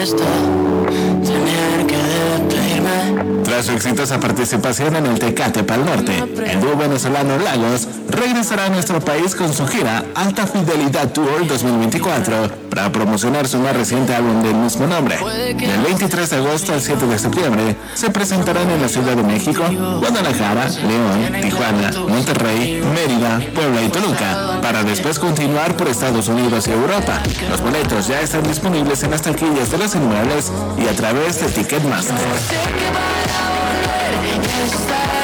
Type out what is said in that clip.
molesta tener que despedirme. Tras su exitosa participación en el Tecate Pal Norte, el dúo venezolano Lagos regresará a nuestro país con su gira Alta Fidelidad Tour 2024 para promocionar su más reciente álbum del mismo nombre. Del 23 de agosto al 7 de septiembre se presentarán en la Ciudad de México, Guadalajara, León, Tijuana, Monterrey, Mérida, Puebla y Toluca, para después continuar por Estados Unidos y Europa. Los boletos ya están disponibles en las taquillas de los inmuebles y a través de Ticketmaster. Sé que para volver estar